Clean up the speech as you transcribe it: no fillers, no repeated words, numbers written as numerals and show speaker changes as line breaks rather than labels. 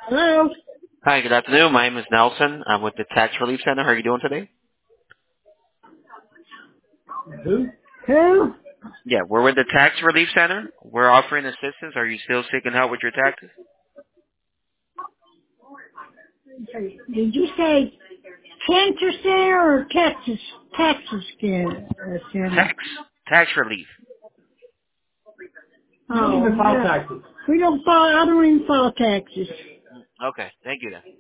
Hello?
Hi, good afternoon. My name is Nelson. I'm with the Tax Relief Center. How are you doing today?
Who? Who?
Yeah, we're with the Tax Relief Center. We're offering assistance. Are you still seeking help with your taxes?
Did you say Cancer Center or Texas Center?
Tax. Tax Relief.
We don't even file taxes. We don't file, I don't even file taxes.
Okay, thank you then.